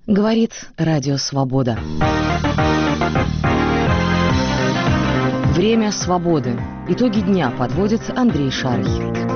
Говорит Радио Свобода. Время свободы. Итоги дня подводит Андрей Шарий.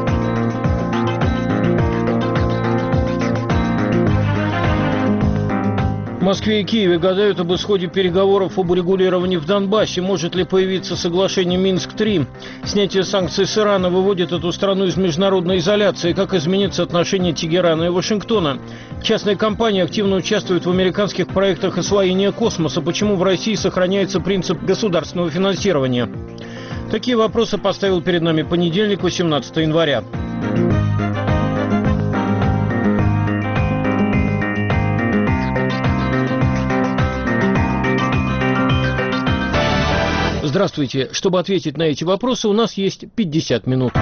В Москве и Киеве гадают об исходе переговоров об урегулировании в Донбассе. Может ли появиться соглашение Минск-3? Снятие санкций с Ирана выводит эту страну из международной изоляции. Как изменится отношение Тегерана и Вашингтона? Частные компании активно участвуют в американских проектах освоения космоса. Почему в России сохраняется принцип государственного финансирования? Такие вопросы поставил перед нами понедельник, 18 января. Здравствуйте. Чтобы ответить на эти вопросы, у нас есть 50 минут.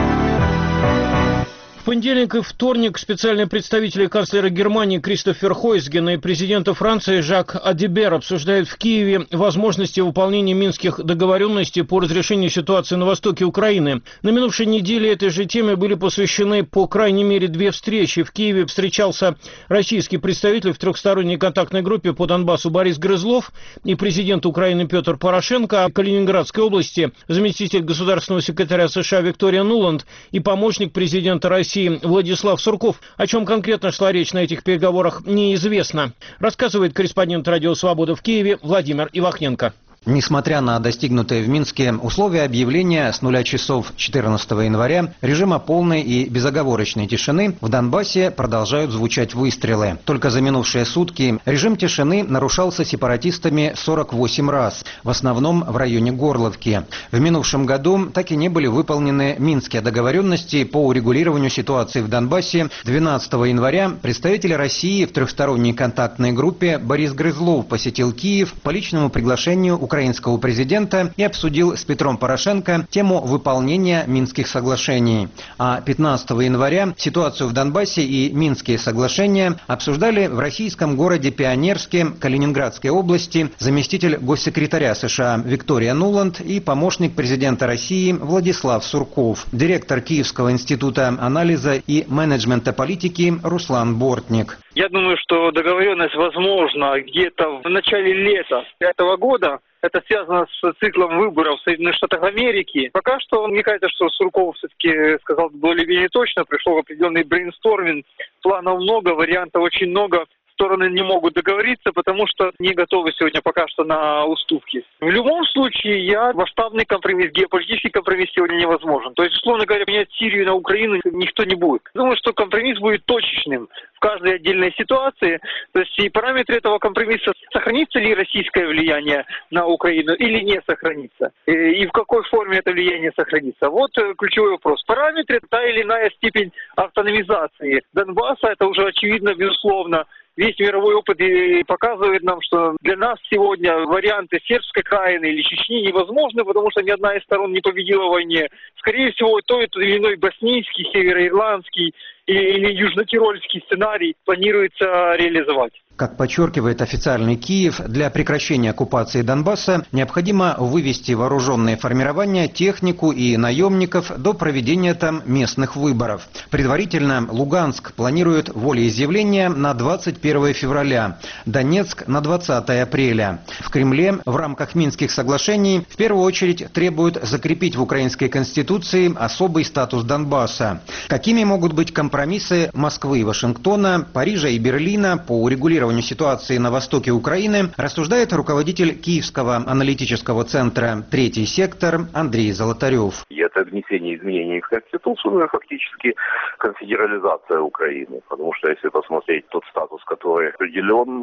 В понедельник и вторник специальные представители канцлера Германии Кристофер Хойсгена и президента Франции Жак Адибер обсуждают в Киеве возможности выполнения минских договоренностей по разрешению ситуации на востоке Украины. На минувшей неделе этой же теме были посвящены по крайней мере 2 встречи. В Киеве встречался российский представитель в трехсторонней контактной группе по Донбассу Борис Грызлов и президент Украины Петр Порошенко, а в Калининградской области заместитель государственного секретаря США Виктория Нуланд и помощник президента России Владислав Сурков. О чем конкретно шла речь на этих переговорах, неизвестно. Рассказывает корреспондент Радио Свобода в Киеве Владимир Ивахненко. Несмотря на достигнутые в Минске условия объявления с 0 часов 14 января режима полной и безоговорочной тишины, в Донбассе продолжают звучать выстрелы. Только за минувшие сутки режим тишины нарушался сепаратистами 48 раз, в основном в районе Горловки. В минувшем году так и не были выполнены минские договоренности по урегулированию ситуации в Донбассе. 12 января представитель России в трехсторонней контактной группе Борис Грызлов посетил Киев по личному приглашению украинского президента и обсудил с Петром Порошенко тему выполнения Минских соглашений. А 15 января ситуацию в Донбассе и Минские соглашения обсуждали в российском городе Пионерске Калининградской области заместитель госсекретаря США Виктория Нуланд и помощник президента России Владислав Сурков, директор Киевского института анализа и менеджмента политики Руслан Бортник. Я думаю, что договоренность возможна где-то в начале лета этого года. Это связано с циклом выборов в Соединенных Штатах Америки. Пока что, мне кажется, что Сурков все-таки сказал более-менее точно. Пришел определенный брейнсторминг. Планов много, вариантов очень много. Стороны не могут договориться, потому что не готовы сегодня пока что на уступки. В любом случае, масштабный компромисс, геополитический компромисс сегодня невозможен. То есть, условно говоря, менять Сирию на Украину никто не будет. Думаю, что компромисс будет точечным в каждой отдельной ситуации. То есть, и параметры этого компромисса, сохранится ли российское влияние на Украину или не сохранится. И в какой форме это влияние сохранится. Вот ключевой вопрос. Параметры, та или иная степень автономизации Донбасса, это уже очевидно, безусловно. Весь мировой опыт показывает нам, что для нас сегодня варианты сербской краины или Чечни невозможны, потому что ни одна из сторон не победила в войне. Скорее всего, тот или иной боснийский, североирландский или южнотирольский сценарий планируется реализовать. Как подчеркивает официальный Киев, для прекращения оккупации Донбасса необходимо вывести вооруженные формирования, технику и наемников до проведения там местных выборов. Предварительно Луганск планирует волеизъявление на 21 февраля, Донецк на 20 апреля. В Кремле в рамках Минских соглашений в первую очередь требуют закрепить в украинской конституции особый статус Донбасса. Какими могут быть компромиссы Москвы и Вашингтона, Парижа и Берлина по урегулированию ситуации на востоке Украины, рассуждает руководитель Киевского аналитического центра «Третий сектор» Андрей Золотарев. И это внесение изменений в Конституцию, фактически конфедерализация Украины. Потому что если посмотреть тот статус, который определен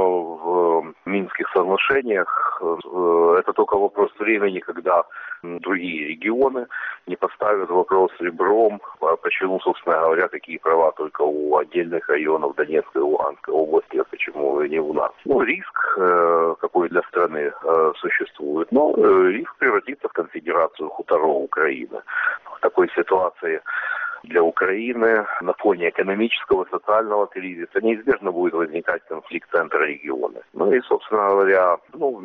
в Минских соглашениях, это только вопрос времени, когда другие регионы не поставят вопрос ребром, почему, собственно говоря, такие права только у отдельных районов Донецкой и Луганской области, а почему не у нас. Риск какой для страны существует, но риск превратиться в конфедерацию хуторов Украины. В такой ситуации для Украины на фоне экономического, социального кризиса неизбежно будет возникать конфликт центра региона. Ну и, собственно говоря,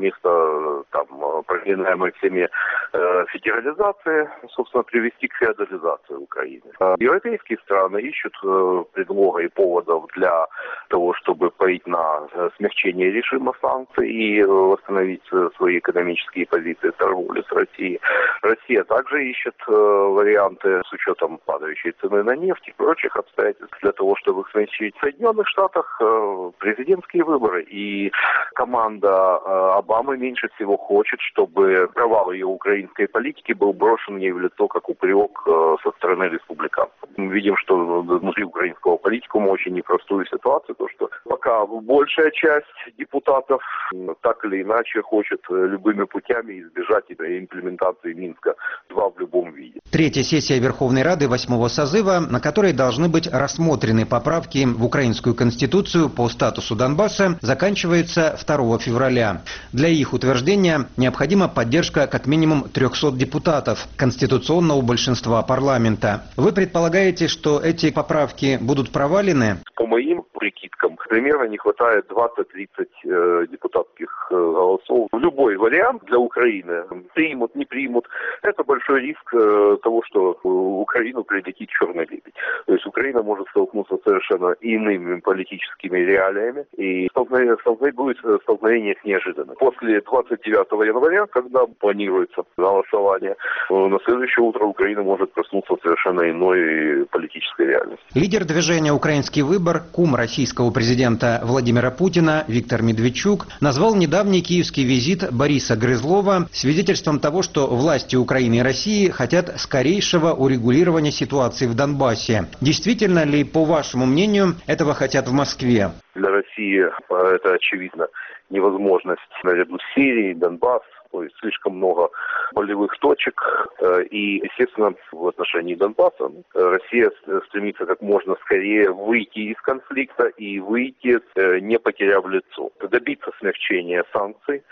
вместо проклинаемой всеми федерализации, собственно, привести к феодализации Украины. Европейские страны ищут предлога и поводов для того, чтобы пойти на смягчение режима санкций и восстановить свои экономические позиции торговли с Россией. Россия также ищет варианты с учетом падающей цены на нефть и прочих обстоятельств для того, чтобы смягчить. В Соединенных Штатах президентские выборы, и команда Обамы меньше всего хочет, чтобы провал ее украинской политики был брошен ей в лицо как упрек со стороны республиканцев. Мы видим, что внутри украинского политикума очень непростую ситуацию, то что пока большая часть депутатов так или иначе хочет любыми путями избежать имплементации Минска-2 в любом виде. Третья сессия Верховной Рады 8-го созыва, на которой должны быть рассмотрены поправки в Украинскую Конституцию по статусу Донбасса, заканчивается 2 февраля. Для их утверждения необходима поддержка как минимум 300 депутатов конституционного большинства парламента. Вы предполагаете, что эти поправки будут провалены? По моим прикидкам, примерно не хватает 20-30 депутатских голосов. Любой вариант для Украины, примут, не примут, это большой риск того, что в Украину прилетит черный лебедь. То есть Украина может столкнуться с совершенно иными политическими реалиями, и будет столкновение с неожиданным. После 29 января, когда планируется голосование, на следующее утро Украина может проснуться в совершенно иной политической реальности. Лидер движения «Украинский выбор», кум российского президента Владимира Путина Виктор Медведчук назвал недавний киевский визит Бориса Грызлова свидетельством того, что власти Украины и России хотят скорейшего урегулирования ситуации в Донбассе. Действительно ли, по вашему мнению, этого хотят в Москве? Для России это, очевидно, невозможность наряду с Сирией, Донбасс, то есть слишком много болевых точек. И, естественно, в отношении Донбасса Россия стремится как можно скорее выйти из конфликта и выйти, не потеряв лицо. Добиться смягчения санкций,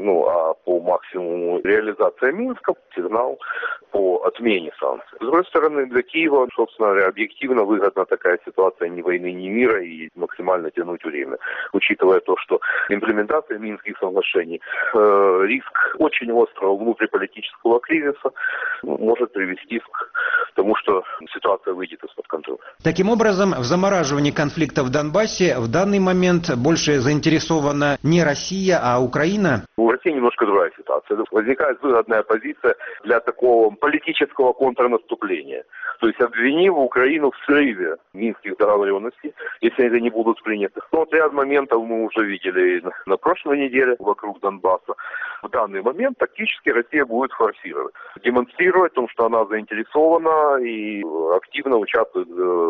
а по максимуму реализация Минска, сигнал по отмене санкций. С другой стороны, для Киева, собственно говоря, объективно выгодна такая ситуация ни войны, ни мира, и максимально тянуть время. Учитывая то, что имплементация Минских соглашений, риск очень острого внутриполитического кризиса может привести к тому, что ситуация выйдет из-под контроля. Таким образом, в замораживании конфликта в Донбассе в данный момент больше заинтересована не Россия, а Украина? У России немножко другая ситуация. Возникает выгодная позиция для такого политического контрнаступления. То есть обвинив Украину в срыве минских договоренностей, если это не будут приняты. Но ряд моментов мы уже видели на прошлой неделе вокруг Донбасса. В данный момент тактически Россия будет форсировать, демонстрировать в том, что она заинтересована и активно участвует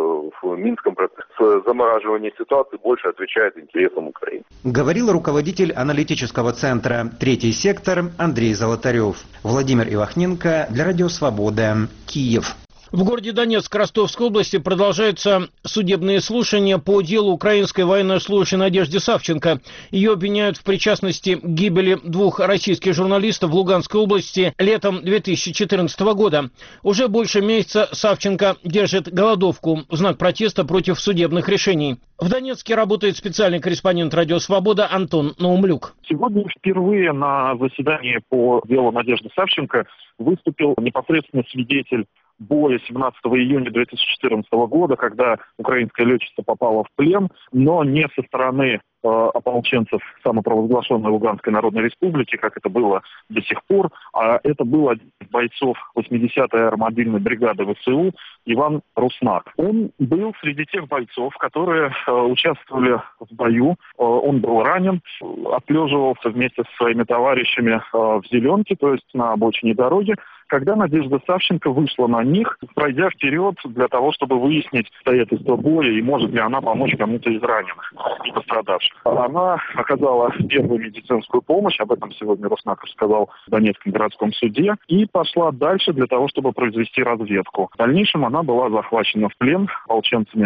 в Минском процессе. Замораживание ситуации больше отвечает интересам Украины. Говорил руководитель аналитического центра «Третий сектор» Андрей Золотарев. Владимир Ивахненко для Радио Свобода, Киев. В городе Донецк Ростовской области продолжаются судебные слушания по делу украинской военнослужащей Надежды Савченко. Ее обвиняют в причастности к гибели 2 российских журналистов в Луганской области летом 2014 года. Уже больше месяца Савченко держит голодовку в знак протеста против судебных решений. В Донецке работает специальный корреспондент Радио Свобода Антон Наумлюк. Сегодня впервые на заседании по делу Надежды Савченко выступил непосредственно свидетель боя 17 июня 2014 года, когда украинская летчица попала в плен, но не со стороны ополченцев самопровозглашенной Луганской Народной Республики, как это было до сих пор, а это был один из бойцов 80-й аэромобильной бригады ВСУ Иван Руснак. Он был среди тех бойцов, которые участвовали в бою. Он был ранен, отлеживался вместе со своими товарищами в зеленке, то есть на обочине дороги, когда Надежда Савченко вышла на них, пройдя вперед для того, чтобы выяснить обстоятельства боя и может ли она помочь кому-то из раненых и пострадавших. Она оказала первую медицинскую помощь, об этом сегодня Руснак рассказал в Донецком городском суде, и пошла дальше для того, чтобы произвести разведку. В дальнейшем она была захвачена в плен ополченцами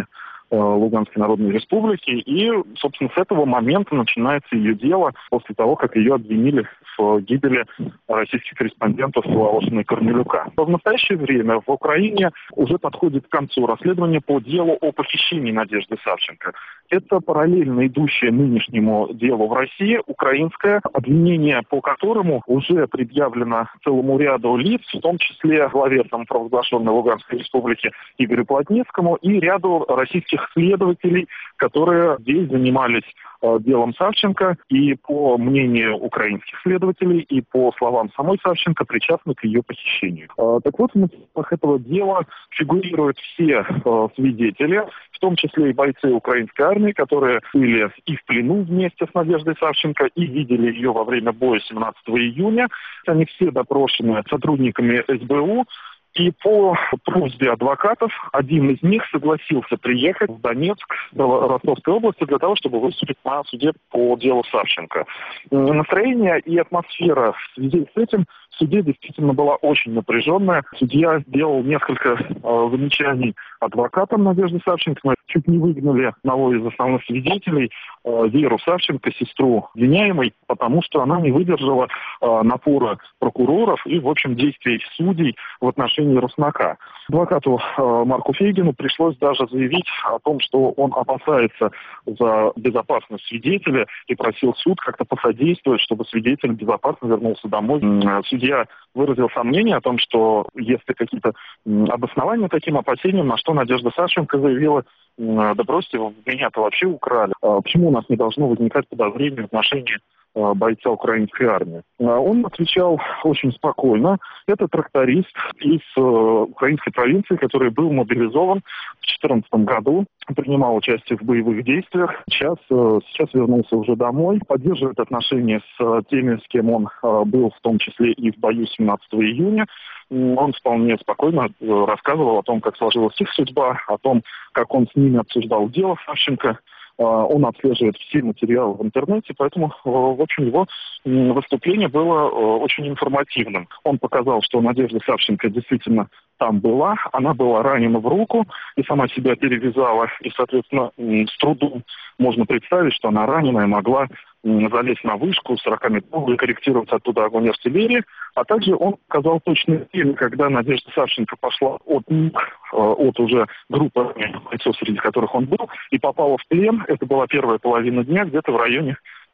Луганской Народной Республики. И, собственно, с этого момента начинается ее дело после того, как ее обвинили в гибели российских корреспондентов Волошина и Корнелюка. В настоящее время в Украине уже подходит к концу расследование по делу о похищении Надежды Савченко. Это параллельно идущее нынешнему делу в России украинское обвинение, по которому уже предъявлено целому ряду лиц, в том числе главе самопровозглашенной Луганской Республики Игорю Плотницкому и ряду российских следователей, которые здесь занимались делом Савченко и, по мнению украинских следователей и по словам самой Савченко, причастны к ее похищению. Так вот, в материалах этого дела фигурируют все свидетели, в том числе и бойцы украинской армии, которые были и в плену вместе с Надеждой Савченко, и видели ее во время боя 17 июня. Они все допрошены сотрудниками СБУ. И по просьбе адвокатов один из них согласился приехать в Донецк, в Ростовской области, для того, чтобы выступить на суде по делу Савченко. Настроение и атмосфера в связи с этим в суде действительно была очень напряженная. Судья сделал несколько замечаний адвокатам Надежды Савченко. Мы чуть не выгнали одного из основных свидетелей, Веру Савченко, сестру обвиняемой, потому что она не выдержала напора прокуроров и, в общем, действий судей в отношении Руснака. Адвокату Марку Фейгину пришлось даже заявить о том, что он опасается за безопасность свидетеля и просил суд как-то посодействовать, чтобы свидетель безопасно вернулся домой. Судья выразил сомнение о том, что есть какие-то обоснования таким опасениям, на что Надежда Савченко заявила: да бросьте, меня-то вообще украли. Почему у нас не должно возникать подозрения в отношении бойца украинской армии? Он отвечал очень спокойно. Это тракторист из украинской провинции, который был мобилизован в 2014 году, принимал участие в боевых действиях. Сейчас вернулся уже домой, поддерживает отношения с теми, с кем он был, в том числе и в бою 17 июня. Он вполне спокойно рассказывал о том, как сложилась их судьба, о том, как он с ними обсуждал дело Савченко. Он отслеживает все материалы в интернете, поэтому, в общем, его выступление было очень информативным. Он показал, что Надежда Савченко действительно там была, она была ранена в руку и сама себя перевязала, и, соответственно, с трудом можно представить, что она раненая могла залезть на вышку 40-метровую и корректировать оттуда огонь артиллерии. А также он показал точное время, когда Надежда Савченко пошла от них, от уже группы бойцов, среди которых он был, и попала в плен. Это была первая половина дня, где-то в районе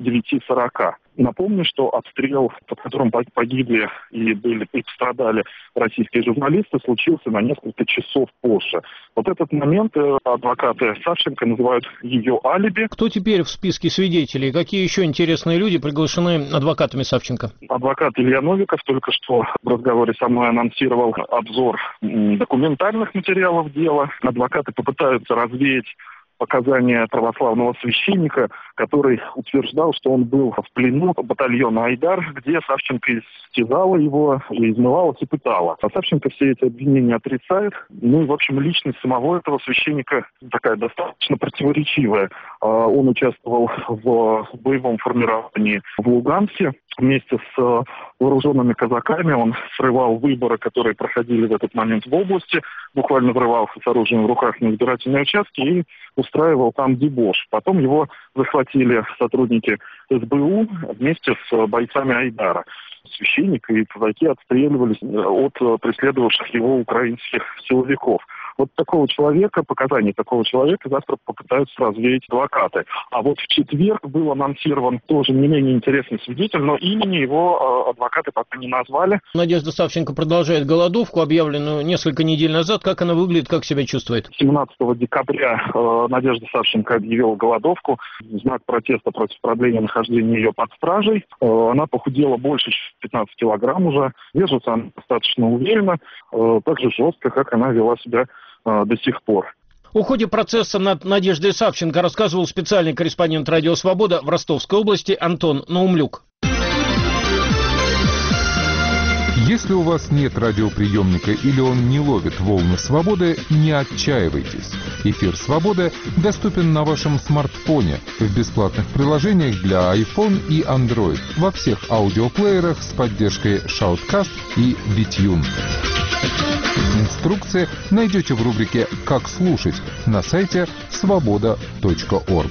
9:40. Напомню, что обстрел, под которым погибли и пострадали российские журналисты, случился на несколько часов позже. Вот этот момент адвокаты Савченко называют ее алиби. Кто теперь в списке свидетелей? Какие еще интересные люди приглашены адвокатами Савченко? Адвокат Илья Новиков только что в разговоре со мной анонсировал обзор документальных материалов дела. Адвокаты попытаются развеять показания православного священника, который утверждал, что он был в плену батальона «Айдар», где Савченко истязала его, измывалась и пытала. А Савченко все эти обвинения отрицает. Ну и, в общем, личность самого этого священника такая достаточно противоречивая. Он участвовал в боевом формировании в Луганске. Вместе с вооруженными казаками он срывал выборы, которые проходили в этот момент в области, буквально врывался с оружием в руках на избирательные участки и устраивал там дебош. Потом его захватили сотрудники СБУ вместе с бойцами Айдара. Священник и казаки отстреливались от преследовавших его украинских силовиков. Вот такого человека, показания такого человека завтра попытаются развеять адвокаты. А вот в четверг был анонсирован тоже не менее интересный свидетель, но имени его адвокаты пока не назвали. Надежда Савченко продолжает голодовку, объявленную несколько недель назад. Как она выглядит, как себя чувствует? 17 декабря Надежда Савченко объявила голодовку в знак протеста против продления нахождения ее под стражей. Она похудела больше 15 килограмм уже. Держится она достаточно уверенно, так же жестко, как она вела себя до сих пор. О ходе процесса над Надеждой Савченко рассказывал специальный корреспондент «Радио Свобода» в Ростовской области Антон Наумлюк. Если у вас нет радиоприемника или он не ловит волны свободы, не отчаивайтесь. Эфир «Свобода» доступен на вашем смартфоне в бесплатных приложениях для iPhone и Android во всех аудиоплеерах с поддержкой Shoutcast и BitTune. Инструкции найдете в рубрике «Как слушать» на сайте svoboda.org.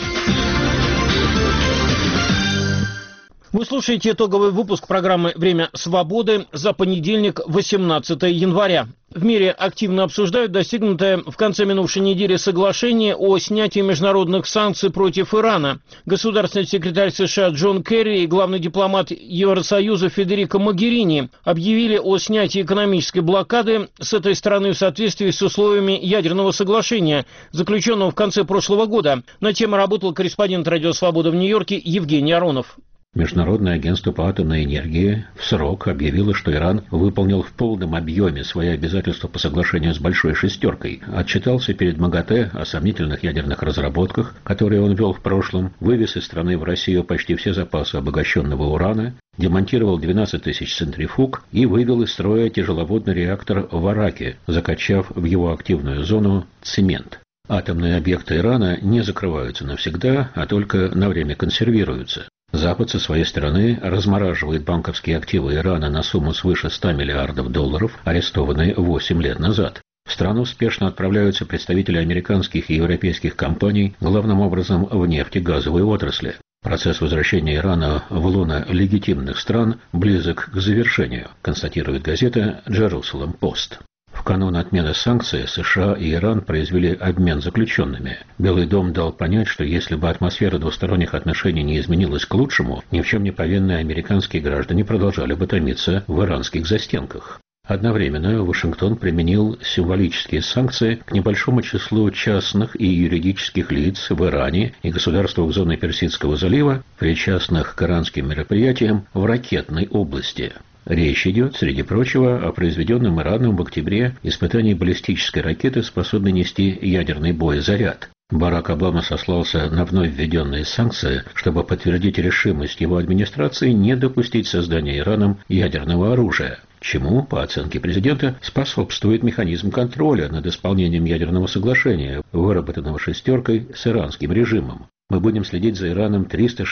Вы слушаете итоговый выпуск программы «Время свободы» за понедельник, 18 января. В мире активно обсуждают достигнутое в конце минувшей недели соглашение о снятии международных санкций против Ирана. Государственный секретарь США Джон Керри и главный дипломат Евросоюза Федерико Могерини объявили о снятии экономической блокады с этой страны в соответствии с условиями ядерного соглашения, заключенного в конце прошлого года. На тему работал корреспондент «Радио Свобода» в Нью-Йорке Евгений Аронов. Международное агентство по атомной энергии в срок объявило, что Иран выполнил в полном объеме свои обязательства по соглашению с Большой Шестеркой, отчитался перед МАГАТЭ о сомнительных ядерных разработках, которые он вел в прошлом, вывез из страны в Россию почти все запасы обогащенного урана, демонтировал 12 тысяч центрифуг и вывел из строя тяжеловодный реактор в Араке, закачав в его активную зону цемент. Атомные объекты Ирана не закрываются навсегда, а только на время консервируются. Запад со своей стороны размораживает банковские активы Ирана на сумму свыше 100 миллиардов долларов, арестованные 8 лет назад. В страну спешно отправляются представители американских и европейских компаний, главным образом в нефтегазовой отрасли. Процесс возвращения Ирана в лоно легитимных стран близок к завершению, констатирует газета «Jerusalem Post». В канун отмены санкций США и Иран произвели обмен заключенными. Белый дом дал понять, что если бы атмосфера двусторонних отношений не изменилась к лучшему, ни в чем не повинные американские граждане продолжали бы томиться в иранских застенках. Одновременно Вашингтон применил символические санкции к небольшому числу частных и юридических лиц в Иране и государствах зоны Персидского залива, причастных к иранским мероприятиям в ракетной области. Речь идет, среди прочего, о произведенном Ираном в октябре испытании баллистической ракеты, способной нести ядерный боезаряд. Барак Обама сослался на вновь введенные санкции, чтобы подтвердить решимость его администрации не допустить создания Ираном ядерного оружия, чему, по оценке президента, способствует механизм контроля над исполнением ядерного соглашения, выработанного «шестеркой» с иранским режимом. Мы будем следить за Ираном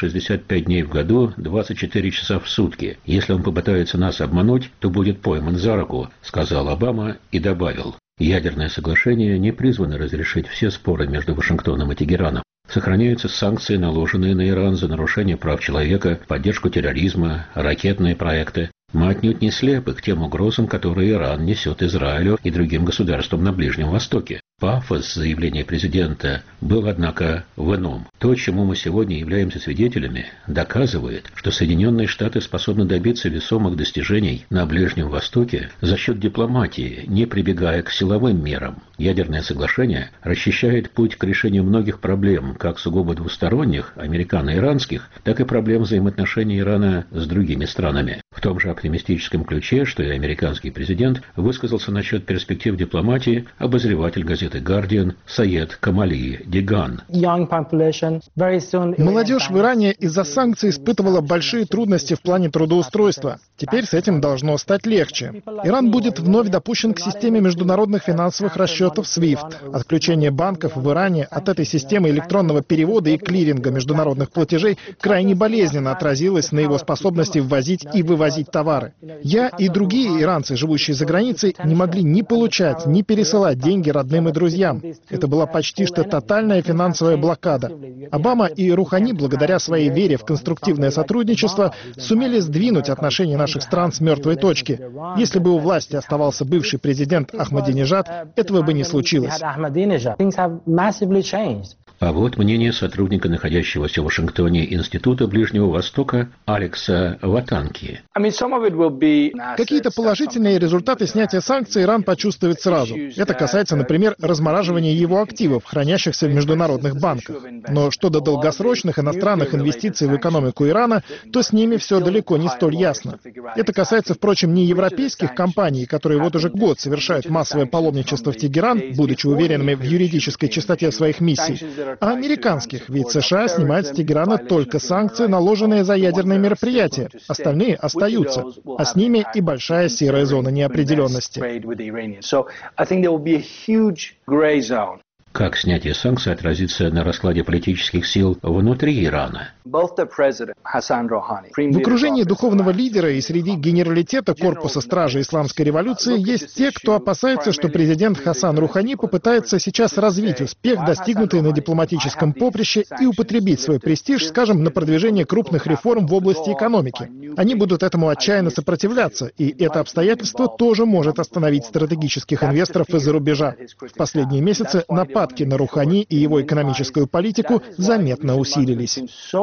365 дней в году, 24 часа в сутки. Если он попытается нас обмануть, то будет пойман за руку, сказал Обама и добавил. Ядерное соглашение не призвано разрешить все споры между Вашингтоном и Тегераном. Сохраняются санкции, наложенные на Иран за нарушение прав человека, поддержку терроризма, ракетные проекты. Мы отнюдь не слепы к тем угрозам, которые Иран несет Израилю и другим государствам на Ближнем Востоке. Пафос заявления президента был, однако, в ином. То, чему мы сегодня являемся свидетелями, доказывает, что Соединенные Штаты способны добиться весомых достижений на Ближнем Востоке за счет дипломатии, не прибегая к силовым мерам. Ядерное соглашение расчищает путь к решению многих проблем, как сугубо двусторонних, американо-иранских, так и проблем взаимоотношений Ирана с другими странами. В том же оптимистическом ключе, что и американский президент, высказался насчет перспектив дипломатии обозреватель газеты «Гардиан» Саед Камали Диган. Молодежь в Иране из-за санкций испытывала большие трудности в плане трудоустройства. Теперь с этим должно стать легче. Иран будет вновь допущен к системе международных финансовых расчетов SWIFT. Отключение банков в Иране от этой системы электронного перевода и клиринга международных платежей крайне болезненно отразилось на его способности ввозить и вывозить товары. Я и другие иранцы, живущие за границей, не могли ни получать, ни пересылать деньги родным и друзьям. Это была почти что тотальная финансовая блокада. Обама и Рухани, благодаря своей вере в конструктивное сотрудничество, сумели сдвинуть отношения наших стран с мертвой точки. Если бы у власти оставался бывший президент Ахмадинежад, этого бы не случилось. А вот мнение сотрудника, находящегося в Вашингтоне Института Ближнего Востока Алекса Ватанки. Какие-то положительные результаты снятия санкций Иран почувствует сразу. Это касается, например, размораживания его активов, хранящихся в международных банках. Но что до долгосрочных иностранных инвестиций в экономику Ирана, то с ними все далеко не столь ясно. Это касается, впрочем, не европейских компаний, которые вот уже год совершают массовое паломничество в Тегеран, будучи уверенными в юридической чистоте своих миссий, а американских, ведь США снимают с Тегерана только санкции, наложенные за ядерные мероприятия. Остальные остаются, а с ними и большая серая зона неопределенности. Как снятие санкций отразится на раскладе политических сил внутри Ирана? В окружении духовного лидера и среди генералитета корпуса стражи исламской революции есть те, кто опасается, что президент Хасан Рухани попытается сейчас развить успех, достигнутый на дипломатическом поприще, и употребить свой престиж, скажем, на продвижение крупных реформ в области экономики. Они будут этому отчаянно сопротивляться, и это обстоятельство тоже может остановить стратегических инвесторов из-за рубежа. В последние месяцы нападки на Рухани и его экономическую политику заметно усилились.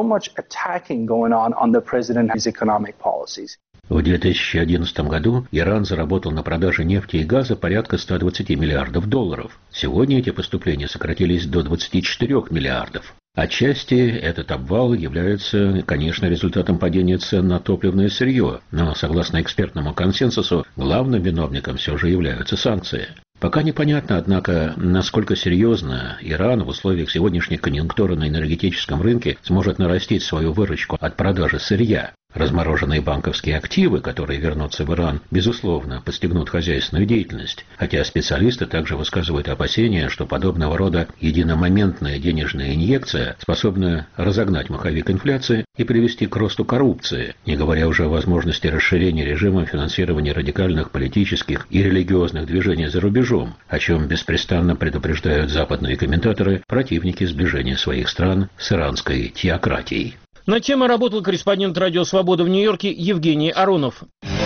В 2011 году Иран заработал на продаже нефти и газа порядка 120 миллиардов долларов. Сегодня эти поступления сократились до 24 миллиардов. Отчасти этот обвал является, конечно, результатом падения цен на топливное сырье, но, согласно экспертному консенсусу, главным виновником все же являются санкции. Пока непонятно, однако, насколько серьезно Иран в условиях сегодняшней конъюнктуры на энергетическом рынке сможет нарастить свою выручку от продажи сырья. Размороженные банковские активы, которые вернутся в Иран, безусловно, подстегнут хозяйственную деятельность, хотя специалисты также высказывают опасения, что подобного рода единомоментная денежная инъекция способна разогнать маховик инфляции и привести к росту коррупции, не говоря уже о возможности расширения режима финансирования радикальных политических и религиозных движений за рубежом, о чем беспрестанно предупреждают западные комментаторы, противники сближения своих стран с иранской теократией. На тему работал корреспондент «Радио Свобода» в Нью-Йорке Евгений Аронов.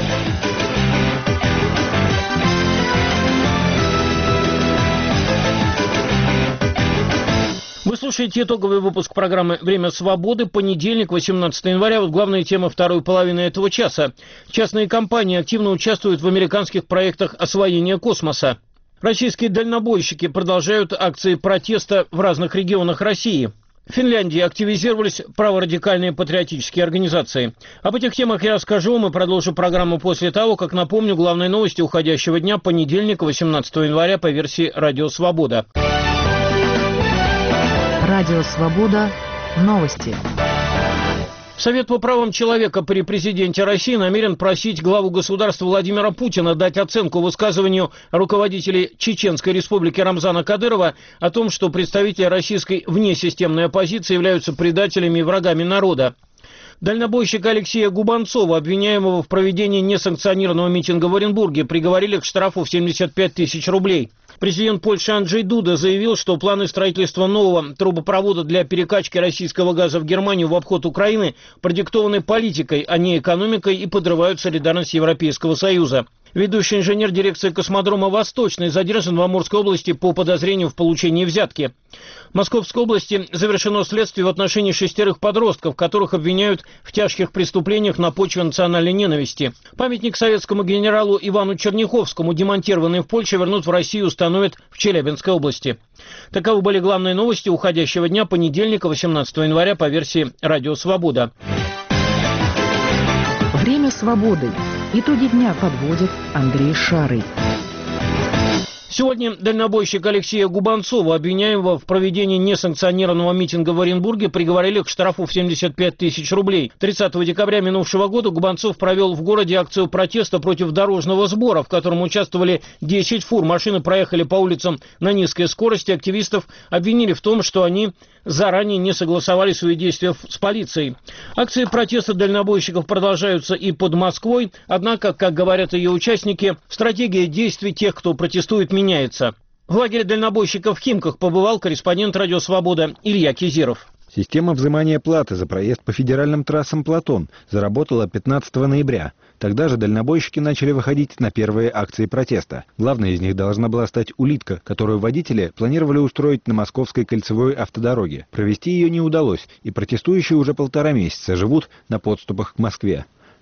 Вы слушаете итоговый выпуск программы «Время свободы», понедельник, 18 января. Вот главная тема второй половины этого часа. Частные компании активно участвуют в американских проектах освоения космоса. Российские дальнобойщики продолжают акции протеста в разных регионах России. В Финляндии активизировались праворадикальные патриотические организации. Об этих темах я расскажу вам и продолжу программу после того, как напомню главные новости уходящего дня, понедельник, 18 января, по версии «Радио Свобода». Радио Свобода. Новости. Совет по правам человека при президенте России намерен просить главу государства Владимира Путина дать оценку высказыванию руководителей Чеченской республики Рамзана Кадырова о том, что представители российской внесистемной оппозиции являются предателями и врагами народа. Дальнобойщика Алексея Губанцова, обвиняемого в проведении несанкционированного митинга в Оренбурге, приговорили к штрафу в 75 тысяч рублей. Президент Польши Анджей Дуда заявил, что планы строительства нового трубопровода для перекачки российского газа в Германию в обход Украины продиктованы политикой, а не экономикой, и подрывают солидарность Европейского Союза. Ведущий инженер дирекции космодрома «Восточный» задержан в Амурской области по подозрению в получении взятки. В Московской области завершено следствие в отношении 6 подростков, которых обвиняют в тяжких преступлениях на почве национальной ненависти. Памятник советскому генералу Ивану Черняховскому, демонтированный в Польше, вернут в Россию, установят в Челябинской области. Таковы были главные новости уходящего дня, понедельника, 18 января, по версии «Радио Свобода». Время свободы. Итоги дня подводит Андрей Шарый. Сегодня дальнобойщик Алексея Губанцова, обвиняемого в проведении несанкционированного митинга в Оренбурге, приговорили к штрафу в 75 тысяч рублей. 30 декабря минувшего года Губанцов провел в городе акцию протеста против дорожного сбора, в котором участвовали 10 фур. Машины проехали по улицам на низкой скорости. Активистов обвинили в том, что они заранее не согласовали свои действия с полицией. Акции протеста дальнобойщиков продолжаются и под Москвой. Однако, как говорят ее участники, стратегия действий тех, кто протестует, меняется. В лагере дальнобойщиков в Химках побывал корреспондент «Радио Свобода» Илья Кизиров. Система взимания платы за проезд по федеральным трассам «Платон» заработала 15 ноября. Тогда же дальнобойщики начали выходить на первые акции протеста. Главной из них должна была стать улитка, которую водители планировали устроить на Московской кольцевой автодороге. Провести ее не удалось, и протестующие уже 1,5 месяца живут на подступах к Москве.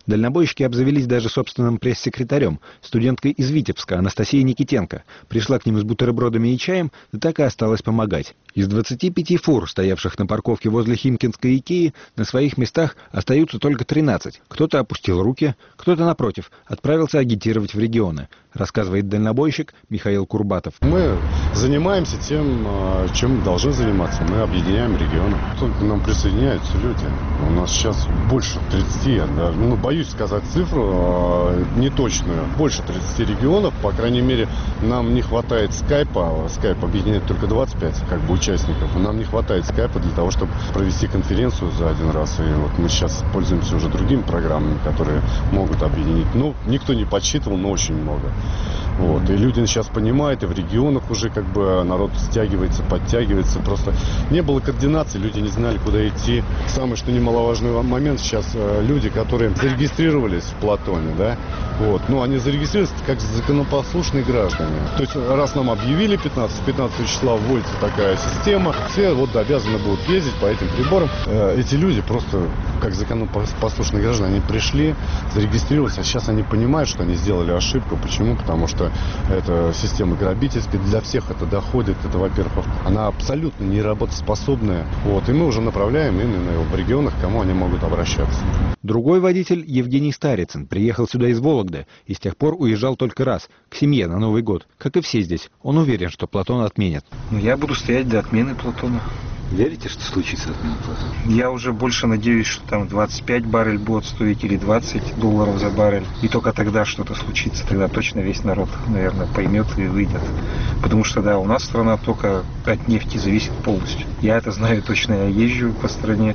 Дальнобойщики обзавелись даже собственным пресс-секретарем, студенткой из Витебска Анастасией Никитенко. Пришла к ним с бутербродами и чаем, да так и осталась помогать. Из 25 фур, стоявших на парковке возле Химкинской Икеи, на своих местах остаются только 13. Кто-то опустил руки, кто-то, напротив, отправился агитировать в регионы, рассказывает дальнобойщик Михаил Курбатов. Мы занимаемся тем, чем должны заниматься. Мы объединяем регионы. Тут к нам присоединяются люди. У нас сейчас больше 30, даже, боюсь сказать цифру неточную, больше 30 регионов. По крайней мере, нам не хватает скайпа. Скайп объединяет только 25 участников. Нам не хватает скайпа для того, чтобы провести конференцию за один раз. И вот мы сейчас пользуемся уже другими программами, которые могут объединить. Никто не подсчитывал, но очень много. Вот. И люди сейчас понимают, и в регионах уже народ стягивается, подтягивается. Просто не было координации, люди не знали, куда идти. Самый, что немаловажный момент, сейчас люди, которые зарегистрировались в Платоне, да, они зарегистрировались как законопослушные граждане. То есть, раз нам объявили 15 числа вводится такая система, все обязаны будут ездить по этим приборам. Эти люди просто, как законопослушные граждане, они пришли, зарегистрировались, а сейчас они понимают, что они сделали ошибку. Почему? Потому что эта система грабительская, для всех это доходит, это, во-первых, она абсолютно не работоспособная. И мы уже направляем именно в регионах, к кому они могут обращаться. Другой водитель, Евгений Старицын, приехал сюда из Вологды и с тех пор уезжал только раз, к семье на Новый год. Как и все здесь, он уверен, что Платон отменят. Я буду стоять до отмены Платона. Верите, что случится отмена Платона? Я уже больше надеюсь, что там 25 баррель будет стоить или $20 за баррель. И только тогда что-то случится. Тогда точно весь народ, наверное, поймет и выйдет. Потому что, у нас страна только от нефти зависит полностью. Я это знаю точно. Я езжу по стране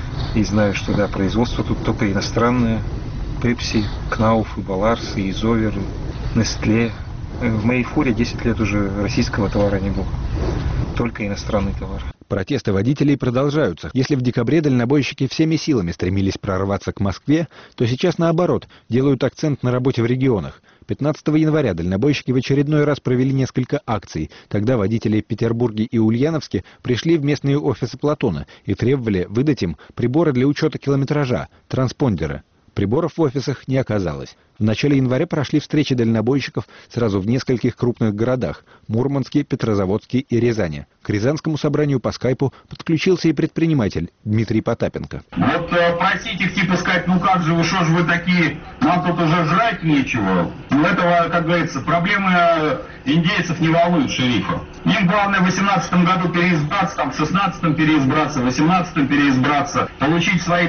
и знаю, что, производство тут только иностранное. Пепси, Кнауф, и Баларс, и Изовер, и Нестле. В моей фуре 10 лет уже российского товара не было. Только иностранный товар. Протесты водителей продолжаются. Если в декабре дальнобойщики всеми силами стремились прорваться к Москве, то сейчас, наоборот, делают акцент на работе в регионах. 15 января дальнобойщики в очередной раз провели несколько акций. Тогда водители в Петербурге и Ульяновске пришли в местные офисы Платона и требовали выдать им приборы для учета километража, транспондеры. Приборов в офисах не оказалось. В начале января прошли встречи дальнобойщиков сразу в нескольких крупных городах – Мурманске, Петрозаводске и Рязани. К Рязанскому собранию по скайпу подключился и предприниматель Дмитрий Потапенко. Просить их сказать, как же вы, что же вы такие, нам тут уже жрать нечего. Это, как говорится, проблемы индейцев не волнуют шерифа. Им главное в 2018 году переизбраться, в 2016 переизбраться, в 2018 переизбраться, получить свои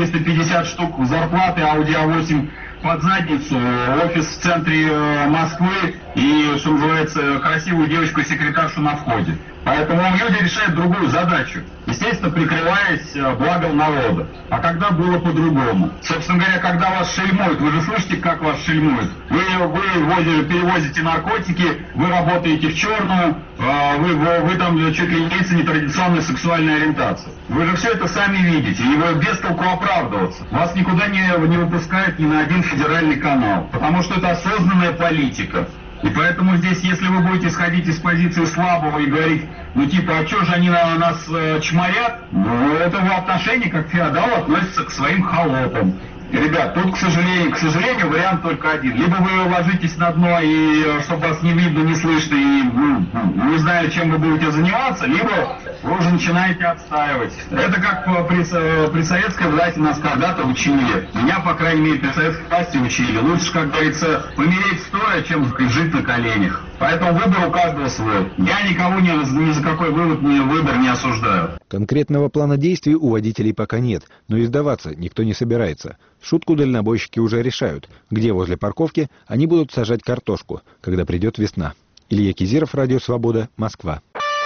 450 штук зарплаты Audi A8 под задницу, офис в центре Москвы и, что называется, красивую девочку-секретаршу на входе. Поэтому люди решают другую задачу, естественно, прикрываясь благом народа. А когда было по-другому? Собственно говоря, когда вас шельмуют, вы же слышите, как вас шельмуют? Вы перевозите наркотики, вы работаете в черную, вы там чуть ли лица нетрадиционной сексуальной ориентации. Вы же все это сами видите, и вы без толку оправдываться. Вас никуда не выпускают ни на один федеральный канал, потому что это осознанная политика. И поэтому здесь, если вы будете исходить из позиции слабого и говорить, а что же они на нас чморят, это в отношении, как феодал относится к своим холопам. Ребят, тут, к сожалению, вариант только один. Либо вы ложитесь на дно, и чтобы вас не видно, не слышно, и не знали, чем вы будете заниматься, либо вы уже начинаете отстаивать. Это как при советской власти нас когда-то учили. Меня, по крайней мере, при советской власти учили. Лучше, как говорится, помереть стоя, чем жить на коленях. Поэтому выбор у каждого свой. Я никого ни за какой выбор не осуждаю. Конкретного плана действий у водителей пока нет, но и сдаваться никто не собирается. Шутку дальнобойщики уже решают, где возле парковки они будут сажать картошку, когда придет весна. Илья Кизиров, Радио Свобода, Москва.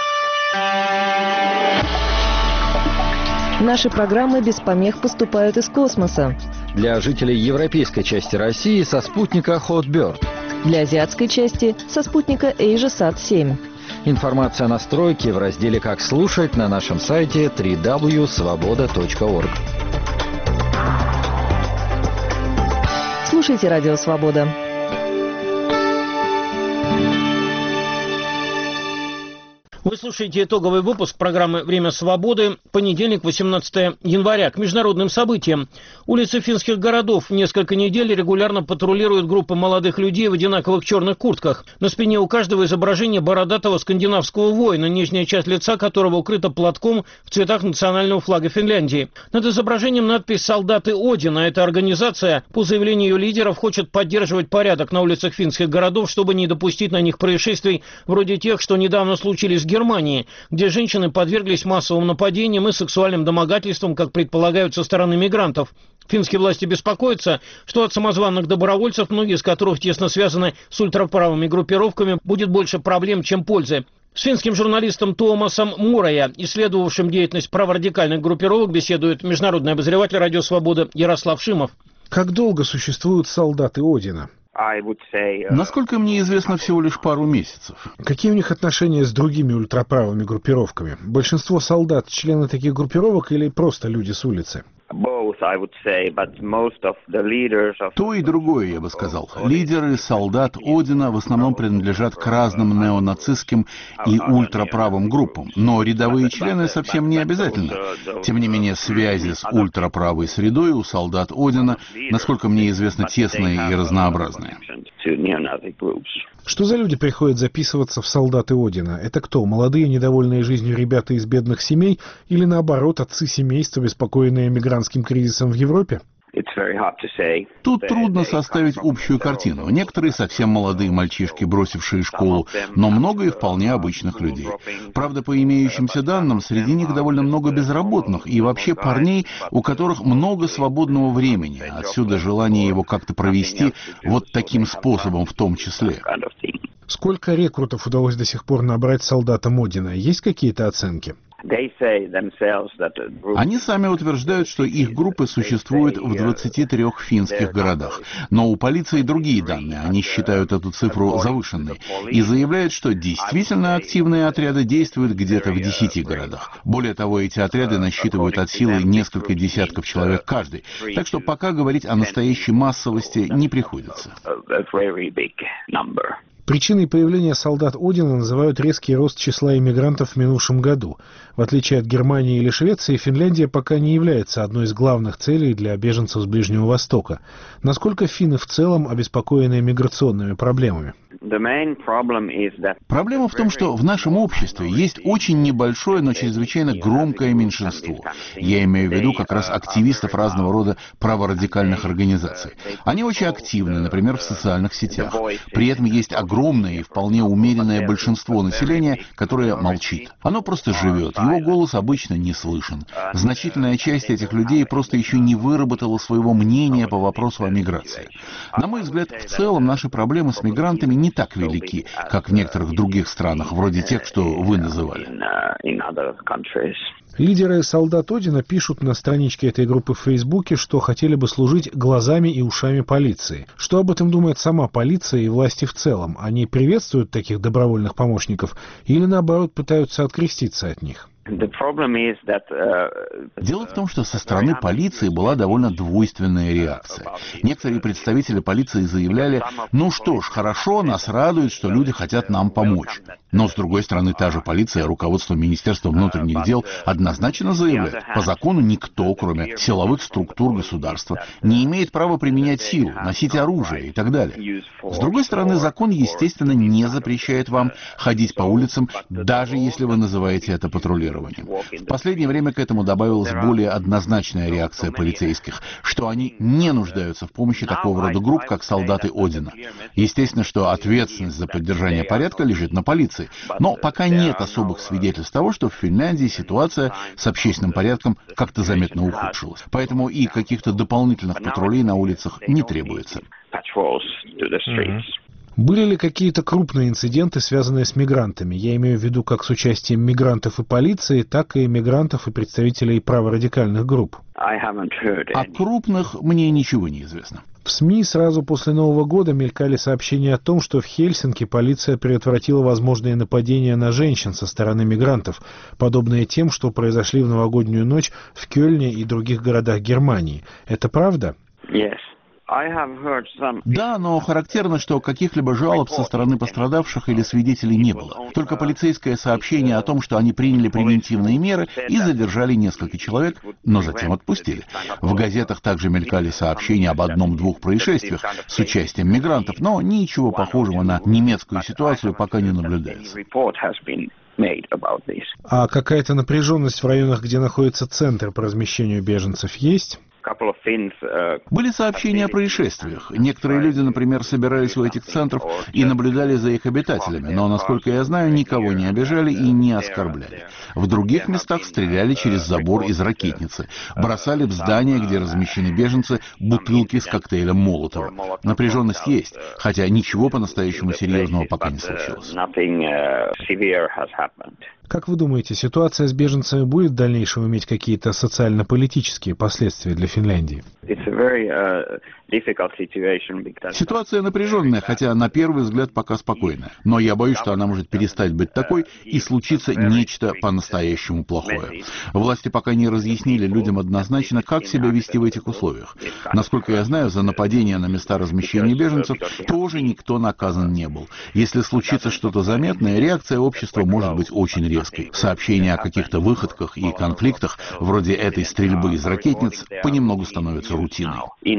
Наши программы без помех поступают из космоса. Для жителей европейской части России со спутника Hotbird. Для азиатской части со спутника AsiaSat-7. Информация о настройке в разделе «Как слушать» на нашем сайте www.svoboda.org. Слушайте Радио Свобода. Вы слушаете итоговый выпуск программы «Время свободы». Понедельник, 18 января. К международным событиям. Улицы финских городов несколько недель регулярно патрулируют группы молодых людей в одинаковых черных куртках. На спине у каждого изображение бородатого скандинавского воина, нижняя часть лица которого укрыта платком в цветах национального флага Финляндии. Над изображением надпись «Солдаты Одина». Эта организация, по заявлению ее лидеров, хочет поддерживать порядок на улицах финских городов, чтобы не допустить на них происшествий вроде тех, что недавно случились в Германии, где женщины подверглись массовым нападениям и сексуальным домогательствам, как предполагают со стороны мигрантов. Финские власти беспокоятся, что от самозваных добровольцев, многие из которых тесно связаны с ультраправыми группировками, будет больше проблем, чем пользы. С финским журналистом Туомасом Мурая, исследовавшим деятельность праворадикальных группировок, беседует международный обозреватель «Радио Свобода» Ярослав Шимов. Как долго существуют солдаты Одина? Насколько мне известно, всего лишь пару месяцев. Какие у них отношения с другими ультраправыми группировками? Большинство солдат — члены таких группировок или просто люди с улицы? То и другое, я бы сказал. Лидеры солдат Одина в основном принадлежат к разным неонацистским и ультраправым группам, но рядовые члены совсем не обязательно. Тем не менее, связи с ультраправой средой у солдат Одина, насколько мне известно, тесные и разнообразные. Что за люди приходят записываться в солдаты Одина? Это кто? Молодые, недовольные жизнью ребята из бедных семей или, наоборот, отцы семейства, обеспокоенные мигрантским кризисом в Европе? Тут трудно составить общую картину. Некоторые совсем молодые мальчишки, бросившие школу, но много и вполне обычных людей. Правда, по имеющимся данным, среди них довольно много безработных и вообще парней, у которых много свободного времени. Отсюда желание его как-то провести вот таким способом в том числе. Сколько рекрутов удалось до сих пор набрать солдатам Одина? Есть какие-то оценки? Они сами утверждают, что их группы существуют в 23 финских городах. Но у полиции другие данные, они считают эту цифру завышенной. И заявляют, что действительно активные отряды действуют где-то в 10 городах. Более того, эти отряды насчитывают от силы несколько десятков человек каждый. Так что пока говорить о настоящей массовости не приходится. Причиной появления солдат Одина называют резкий рост числа иммигрантов в минувшем году. В отличие от Германии или Швеции, Финляндия пока не является одной из главных целей для беженцев с Ближнего Востока. Насколько финны в целом обеспокоены миграционными проблемами? Проблема в том, что в нашем обществе есть очень небольшое, но чрезвычайно громкое меньшинство. Я имею в виду как раз активистов разного рода праворадикальных организаций. Они очень активны, например, в социальных сетях. При этом есть огромное и вполне умеренное большинство населения, которое молчит. Оно просто живет, его голос обычно не слышен. Значительная часть этих людей просто еще не выработала своего мнения по вопросу о миграции. На мой взгляд, в целом наши проблемы с мигрантами не так велики, как в некоторых других странах, вроде тех, что вы называли. Лидеры солдат Одина пишут на страничке этой группы в Фейсбуке, что хотели бы служить глазами и ушами полиции. Что об этом думает сама полиция и власти в целом? Они приветствуют таких добровольных помощников или, наоборот, пытаются откреститься от них? Дело в том, что со стороны полиции была довольно двойственная реакция. Некоторые представители полиции заявляли: ну что ж, хорошо, нас радует, что люди хотят нам помочь. Но, с другой стороны, та же полиция, руководство Министерства внутренних дел однозначно заявляет: по закону никто, кроме силовых структур государства, не имеет права применять силу, носить оружие и так далее. С другой стороны, закон, естественно, не запрещает вам ходить по улицам, даже если вы называете это патрулированием. В последнее время к этому добавилась более однозначная реакция полицейских, что они не нуждаются в помощи такого рода групп, как солдаты Одина. Естественно, что ответственность за поддержание порядка лежит на полиции, но пока нет особых свидетельств того, что в Финляндии ситуация с общественным порядком как-то заметно ухудшилась. Поэтому и каких-то дополнительных патрулей на улицах не требуется. Были ли какие-то крупные инциденты, связанные с мигрантами? Я имею в виду как с участием мигрантов и полиции, так и мигрантов и представителей праворадикальных групп. О крупных мне ничего не известно. В СМИ сразу после Нового года мелькали сообщения о том, что в Хельсинки полиция предотвратила возможные нападения на женщин со стороны мигрантов, подобные тем, что произошли в новогоднюю ночь в Кёльне и других городах Германии. Это правда? Да, но характерно, что каких-либо жалоб со стороны пострадавших или свидетелей не было. Только полицейское сообщение о том, что они приняли превентивные меры и задержали несколько человек, но затем отпустили. В газетах также мелькали сообщения об одном-двух происшествиях с участием мигрантов, но ничего похожего на немецкую ситуацию пока не наблюдается. А какая-то напряженность в районах, где находится центр по размещению беженцев, есть? Были сообщения о происшествиях. Некоторые люди, например, собирались у этих центров и наблюдали за их обитателями, но, насколько я знаю, никого не обижали и не оскорбляли. В других местах стреляли через забор из ракетницы, бросали в здания, где размещены беженцы, бутылки с коктейлем Молотова. Напряженность есть, хотя ничего по-настоящему серьезного пока не случилось. Как вы думаете, ситуация с беженцами будет в дальнейшем иметь какие-то социально-политические последствия для Финляндии? Ситуация напряженная, хотя на первый взгляд пока спокойная. Но я боюсь, что она может перестать быть такой и случится нечто по-настоящему плохое. Власти пока не разъяснили людям однозначно, как себя вести в этих условиях. Насколько я знаю, за нападение на места размещения беженцев тоже никто наказан не был. Если случится что-то заметное, реакция общества может быть очень резкой. Сообщения о каких-то выходках и конфликтах, вроде этой стрельбы из ракетниц, понемногу становятся рутиной.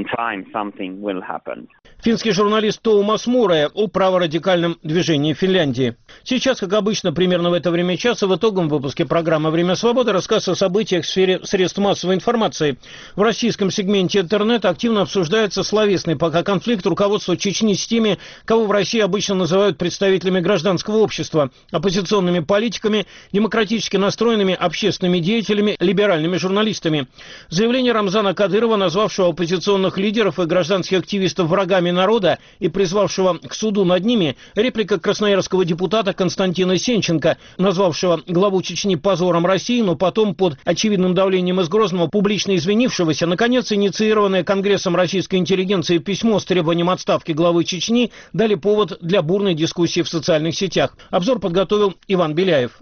Финский журналист Туомас Мурая о праворадикальном движении в Финляндии. Сейчас, как обычно, примерно в это время часа в итоговом выпуске программы «Время свободы» рассказ о событиях в сфере средств массовой информации. В российском сегменте интернета активно обсуждается словесный пока конфликт руководства Чечни с теми, кого в России обычно называют представителями гражданского общества, оппозиционными политиками, демократически настроенными общественными деятелями, либеральными журналистами. Заявление Рамзана Кадырова, назвавшего оппозиционных лидеров и гражданских активистов врагами народа и призвавшего к суду над ними, реплика красноярского депутата Константина Сенченко, назвавшего главу Чечни позором России, но потом под очевидным давлением из Грозного публично извинившегося, наконец, инициированное Конгрессом российской интеллигенции письмо с требованием отставки главы Чечни дали повод для бурной дискуссии в социальных сетях. Обзор подготовил Иван Беляев.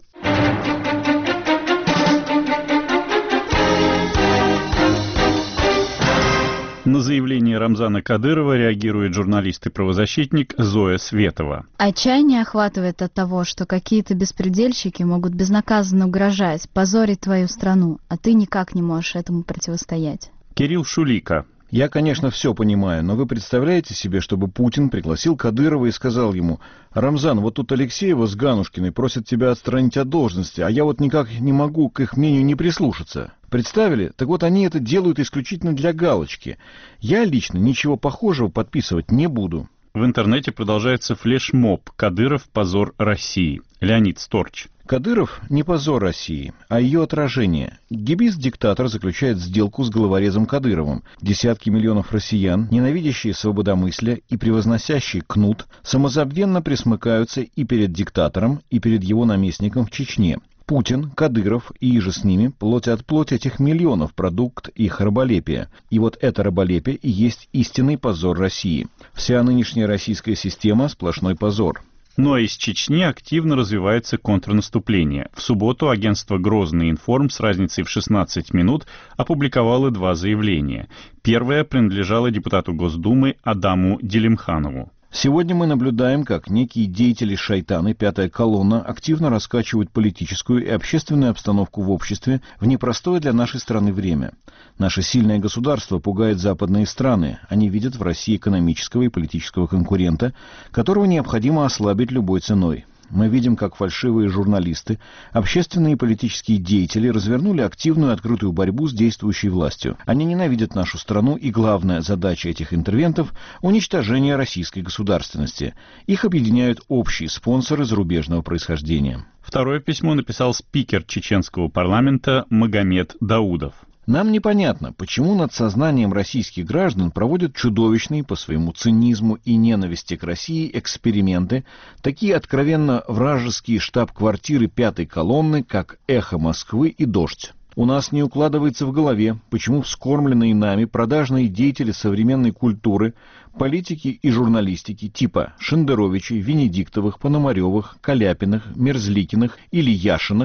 На заявление Рамзана Кадырова реагирует журналист и правозащитник Зоя Светова. Отчаяние охватывает от того, что какие-то беспредельщики могут безнаказанно угрожать, позорить твою страну, а ты никак не можешь этому противостоять. Кирилл Шулика. Я, конечно, все понимаю, но вы представляете себе, чтобы Путин пригласил Кадырова и сказал ему: «Рамзан, вот тут Алексеева с Ганушкиной просят тебя отстранить от должности, а я вот никак не могу к их мнению не прислушаться». Представили? Так вот, они это делают исключительно для галочки. Я лично ничего похожего подписывать не буду. В интернете продолжается флешмоб «Кадыров – позор России». Леонид Сторч. Кадыров не позор России, а ее отражение. Гибист-диктатор заключает сделку с головорезом Кадыровым. Десятки миллионов россиян, ненавидящие свободомыслие и превозносящие кнут, самозабвенно присмыкаются и перед диктатором, и перед его наместником в Чечне. Путин, Кадыров и иже с ними плоть от плоти этих миллионов продукт их раболепия. И вот это раболепие и есть истинный позор России. Вся нынешняя российская система – сплошной позор. Ну а из Чечни активно развивается контрнаступление. В субботу агентство «Грозный информ» с разницей в 16 минут опубликовало 2 заявления. Первое принадлежало депутату Госдумы Адаму Делимханову. Сегодня мы наблюдаем, как некие деятели шайтаны, пятая колонна, активно раскачивают политическую и общественную обстановку в обществе в непростое для нашей страны время. Наше сильное государство пугает западные страны. Они видят в России экономического и политического конкурента, которого необходимо ослабить любой ценой. Мы видим, как фальшивые журналисты, общественные и политические деятели развернули активную открытую борьбу с действующей властью. Они ненавидят нашу страну, и главная задача этих интервентов – уничтожение российской государственности. Их объединяют общие спонсоры зарубежного происхождения. Второе письмо написал спикер чеченского парламента Магомед Даудов. Нам непонятно, почему над сознанием российских граждан проводят чудовищные по своему цинизму и ненависти к России эксперименты, такие откровенно вражеские штаб-квартиры пятой колонны, как «Эхо Москвы» и «Дождь». У нас не укладывается в голове, почему вскормленные нами продажные деятели современной культуры, политики и журналистики типа Шендеровичей, Венедиктовых, Пономаревых, Каляпиных, Мерзликиных или Яшиных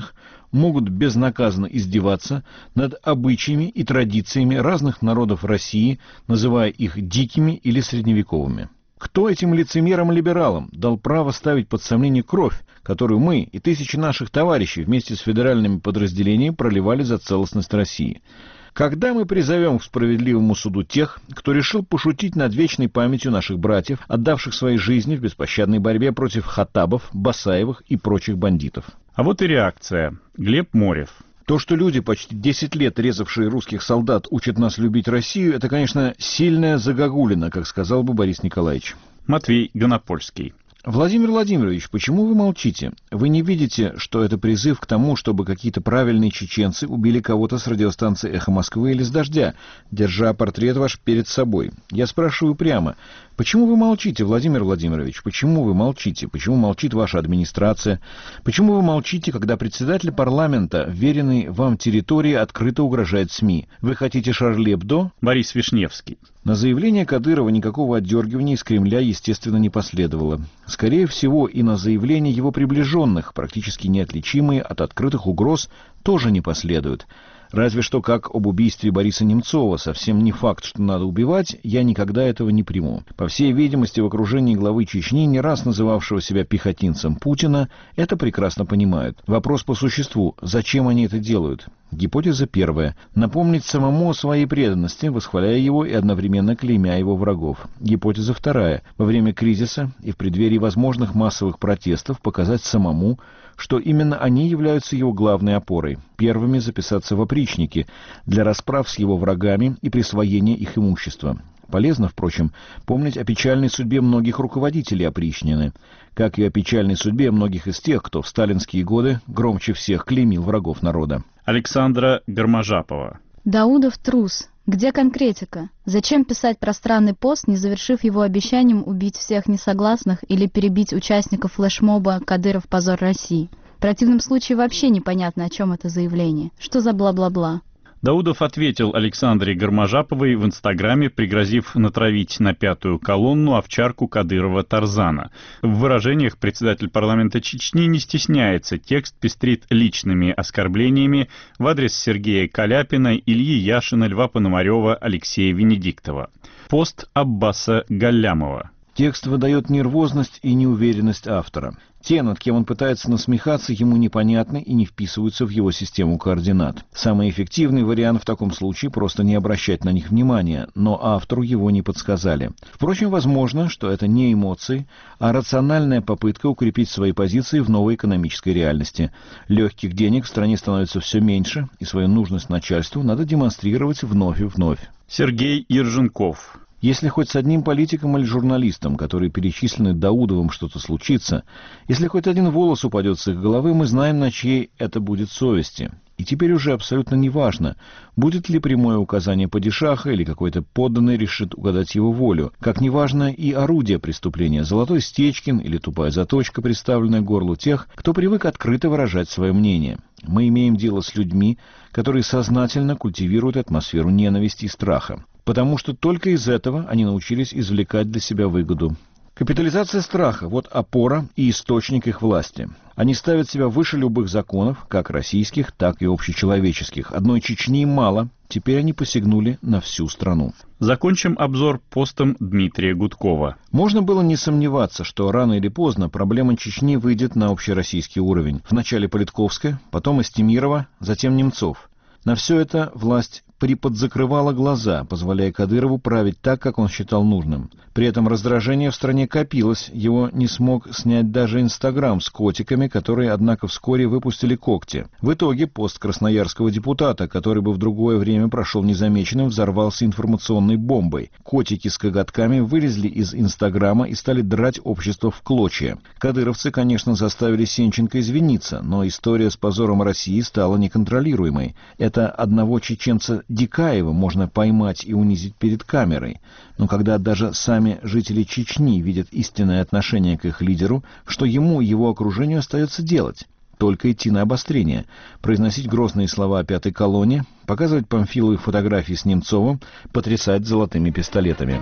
могут безнаказанно издеваться над обычаями и традициями разных народов России, называя их дикими или средневековыми? Кто этим лицемерам-либералам дал право ставить под сомнение кровь, которую мы и тысячи наших товарищей вместе с федеральными подразделениями проливали за целостность России? Когда мы призовем к справедливому суду тех, кто решил пошутить над вечной памятью наших братьев, отдавших свои жизни в беспощадной борьбе против Хаттабов, Басаевых и прочих бандитов? А вот и реакция. Глеб Морев. То, что люди, почти 10 лет резавшие русских солдат, учат нас любить Россию, это, конечно, сильная загогулина, как сказал бы Борис Николаевич. Матвей Гонопольский. Владимир Владимирович, почему вы молчите? Вы не видите, что это призыв к тому, чтобы какие-то правильные чеченцы убили кого-то с радиостанции «Эхо Москвы» или с «Дождя», держа портрет ваш перед собой? Я спрашиваю прямо. Почему вы молчите, Владимир Владимирович? Почему вы молчите? Почему молчит ваша администрация? Почему вы молчите, когда председатель парламента, вверенный вам территории, открыто угрожает СМИ? Вы хотите Шарли Эбдо? Борис Вишневский. На заявление Кадырова никакого отдергивания из Кремля, естественно, не последовало. Скорее всего, и на заявление его приближенных, практически неотличимые от открытых угроз, тоже не последуют. Разве что как об убийстве Бориса Немцова, совсем не факт, что надо убивать, я никогда этого не приму. По всей видимости, в окружении главы Чечни, не раз называвшего себя пехотинцем Путина, это прекрасно понимают. Вопрос по существу, зачем они это делают? Гипотеза первая. Напомнить самому о своей преданности, восхваляя его и одновременно клеймя его врагов. Гипотеза вторая. Во время кризиса и в преддверии возможных массовых протестов показать самому, что именно они являются его главной опорой. Первыми записаться в опричники для расправ с его врагами и присвоения их имущества. Полезно, впрочем, помнить о печальной судьбе многих руководителей опричнины, как и о печальной судьбе многих из тех, кто в сталинские годы громче всех клеймил врагов народа. Александра Гарможапова. Даудов трус. Где конкретика? Зачем писать пространный пост, не завершив его обещанием убить всех несогласных или перебить участников флешмоба «Кадыров – позор России»? В противном случае вообще непонятно, о чем это заявление. Что за бла-бла-бла? Даудов ответил Александре Гарможаповой в Инстаграме, пригрозив натравить на пятую колонну овчарку Кадырова Тарзана. В выражениях председатель парламента Чечни не стесняется, текст пестрит личными оскорблениями в адрес Сергея Каляпина, Ильи Яшина, Льва Пономарева, Алексея Венедиктова. Пост Аббаса Галлямова. Текст выдает нервозность и неуверенность автора. Те, над кем он пытается насмехаться, ему непонятны и не вписываются в его систему координат. Самый эффективный вариант в таком случае — просто не обращать на них внимания, но автору его не подсказали. Впрочем, возможно, что это не эмоции, а рациональная попытка укрепить свои позиции в новой экономической реальности. Легких денег в стране становится все меньше, и свою нужность начальству надо демонстрировать вновь и вновь. Сергей Ерженков. Если хоть с одним политиком или журналистом, которые перечислены Даудовым, что-то случится, если хоть один волос упадет с их головы, мы знаем, на чьей это будет совести. И теперь уже абсолютно неважно, будет ли прямое указание падишаха или какой-то подданный решит угадать его волю. Как неважно и орудие преступления — золотой стечкин или тупая заточка, приставленная к горлу тех, кто привык открыто выражать свое мнение. Мы имеем дело с людьми, которые сознательно культивируют атмосферу ненависти и страха, потому что только из этого они научились извлекать для себя выгоду. Капитализация страха — вот опора и источник их власти. Они ставят себя выше любых законов, как российских, так и общечеловеческих. Одной Чечни мало, теперь они посягнули на всю страну. Закончим обзор постом Дмитрия Гудкова. Можно было не сомневаться, что рано или поздно проблема Чечни выйдет на общероссийский уровень. Вначале Политковская, потом Истемирова, затем Немцов. На все это власть приподзакрывала глаза, позволяя Кадырову править так, как он считал нужным. При этом раздражение в стране копилось, его не смог снять даже Инстаграм с котиками, которые, однако, вскоре выпустили когти. В итоге пост красноярского депутата, который бы в другое время прошел незамеченным, взорвался информационной бомбой. Котики с коготками вылезли из Инстаграма и стали драть общество в клочья. Кадыровцы, конечно, заставили Сенченко извиниться, но история с позором России стала неконтролируемой. Это одного чеченца Дикаева можно поймать и унизить перед камерой. Но когда даже сами жители Чечни видят истинное отношение к их лидеру, что ему и его окружению остается делать? Только идти на обострение, произносить грозные слова о пятой колонне, показывать Памфиловой фотографии с Немцовым, потрясать золотыми пистолетами.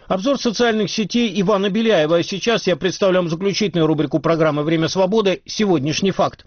Обзор социальных сетей Ивана Беляева. А сейчас я представлю вам заключительную рубрику программы «Время свободы. Сегодняшний факт».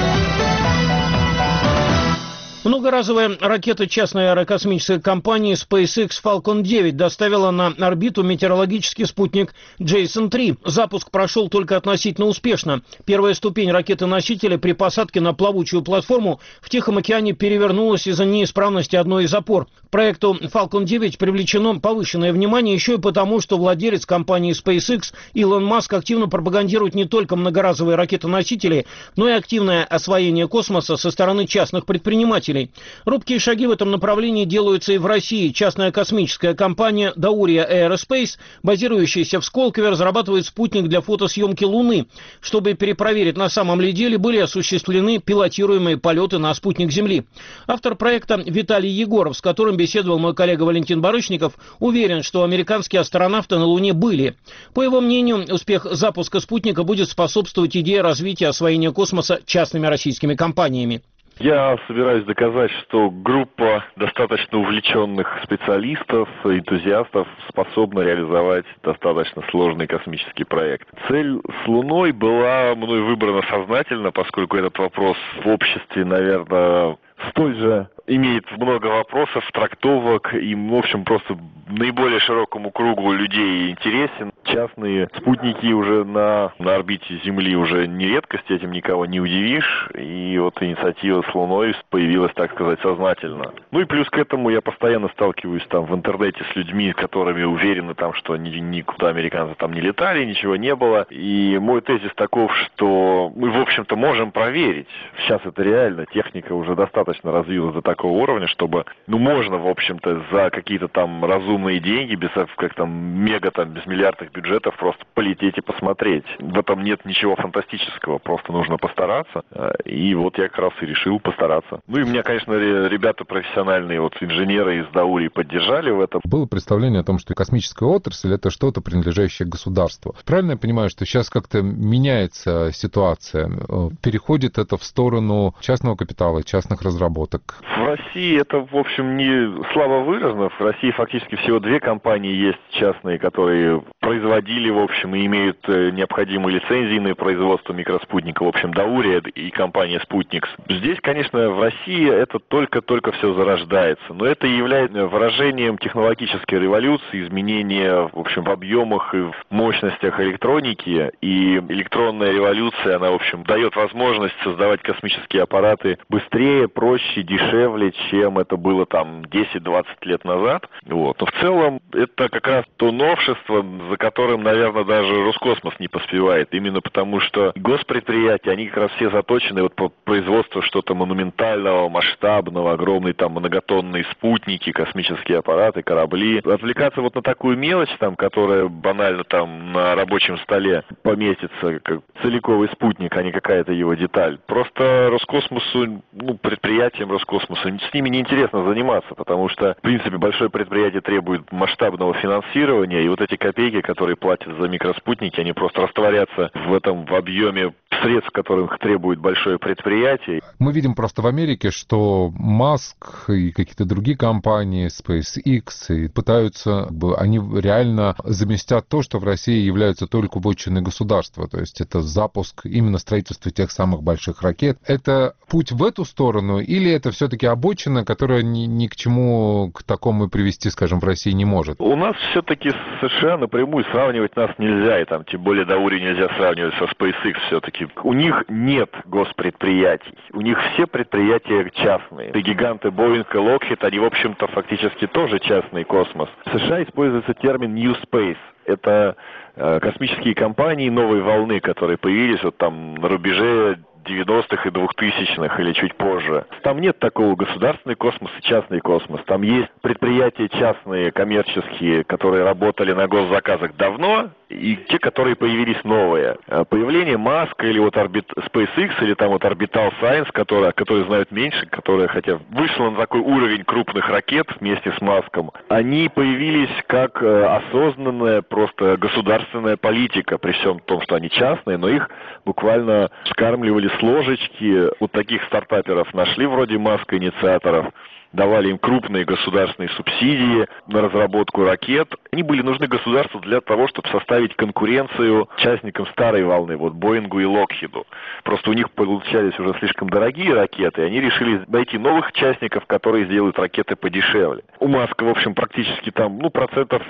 Многоразовая ракета частной аэрокосмической компании SpaceX Falcon 9 доставила на орбиту метеорологический спутник Jason-3. Запуск прошел только относительно успешно. Первая ступень ракеты-носителя при посадке на плавучую платформу в Тихом океане перевернулась из-за неисправности одной из опор. К проекту Falcon 9 привлечено повышенное внимание еще и потому, что владелец компании SpaceX Илон Маск активно пропагандирует не только многоразовые ракеты-носители, но и активное освоение космоса со стороны частных предпринимателей. Робкие шаги в этом направлении делаются и в России. Частная космическая компания Dauria Aerospace, базирующаяся в Сколково, разрабатывает спутник для фотосъемки Луны. Чтобы перепроверить, на самом ли деле были осуществлены пилотируемые полеты на спутник Земли. Автор проекта Виталий Егоров, с которым беседовал мой коллега Валентин Барышников, уверен, что американские астронавты на Луне были. По его мнению, успех запуска спутника будет способствовать идее развития освоения космоса частными российскими компаниями. Я собираюсь доказать, что группа достаточно увлеченных специалистов, энтузиастов способна реализовать достаточно сложный космический проект. Цель с Луной была мной выбрана сознательно, поскольку этот вопрос в обществе, наверное, столь же имеет много вопросов, трактовок и, в общем, просто наиболее широкому кругу людей интересен. Частные спутники уже на орбите Земли уже не редкость, этим никого не удивишь. И вот инициатива с Луной появилась, так сказать, сознательно. Ну и плюс к этому я постоянно сталкиваюсь там в интернете с людьми, которыми уверены там, что никуда американцы там не летали, ничего не было. И мой тезис таков, что мы, в общем-то, можем проверить. Сейчас это реально, техника уже достаточно развилась до такого уровня, чтобы, можно, в общем-то, за какие-то там разумные деньги, без без миллиардных бюджетов просто полететь и посмотреть. В этом нет ничего фантастического, просто нужно постараться. И вот я как раз и решил постараться. Ну и меня, конечно, ребята профессиональные, инженеры из Даурии поддержали в этом. Было представление о том, что космическая отрасль — это что-то, принадлежащее государству. Правильно я понимаю, что сейчас как-то меняется ситуация? Переходит это в сторону частного капитала, частных разработок? В России это, в общем, не слабо выражено. В России фактически всего 2 компании есть частные, которые производили, в общем, и имеют необходимые лицензии на производство микроспутника. В общем, Даурия и компания «Спутникс». Здесь, конечно, в России это только-только все зарождается. Но это является выражением технологической революции, изменения, в общем, в объемах и в мощностях электроники. И электронная революция, она, в общем, дает возможность создавать космические аппараты быстрее, проще, дешевле, чем это было там 10-20 лет назад. Но в целом это как раз то новшество, за которым, наверное, даже Роскосмос не поспевает. Именно потому, что госпредприятия, они как раз все заточены по производству что-то монументального, масштабного, огромные там многотонные спутники, космические аппараты, корабли. Отвлекаться на такую мелочь, которая банально там на рабочем столе поместится, как целиковый спутник, а не какая-то его деталь. Просто Роскосмосу, предприятиям Роскосмоса, с ними неинтересно заниматься, потому что, в принципе, большое предприятие требует масштабного финансирования, и эти копейки, которые платят за микроспутники, они просто растворятся в объеме средств, которых требует большое предприятие. Мы видим просто в Америке, что Маск и какие-то другие компании, SpaceX, и пытаются, они реально заместят то, что в России является только вотчиной государства. То есть это запуск, именно строительство тех самых больших ракет. Это путь в эту сторону или это все-таки обочина, которая ни к чему к такому привести, скажем, в России не может? У нас все-таки с США напрямую сравнивать нас нельзя, и тем более Даурию нельзя сравнивать со SpaceX все-таки. У них нет госпредприятий, у них все предприятия частные. И гиганты Boeing и Lockheed, они, в общем-то, фактически тоже частный космос. В США используется термин New Space. Это космические компании новой волны, которые появились на рубеже 90-х и 2000-х или чуть позже. Там нет такого государственный космос и частный космос. Там есть предприятия частные, коммерческие, которые работали на госзаказах давно, и те, которые появились новые. Появление Маска или SpaceX, или Orbital Science, которые знают меньше, которые, хотя вышло на такой уровень крупных ракет вместе с Маском, они появились как осознанная просто государственная политика, при всем том, что они частные, но их буквально скармливали с ложечки. Таких стартаперов нашли вроде Маска, инициаторов. давали им крупные государственные субсидии на разработку ракет. Они были нужны государству для того, чтобы составить конкуренцию участникам старой волны, вот Боингу и Локхиду. Просто у них получались уже слишком дорогие ракеты, и они решили найти новых участников, которые сделают ракеты подешевле. У Маска, в общем, практически там, процентов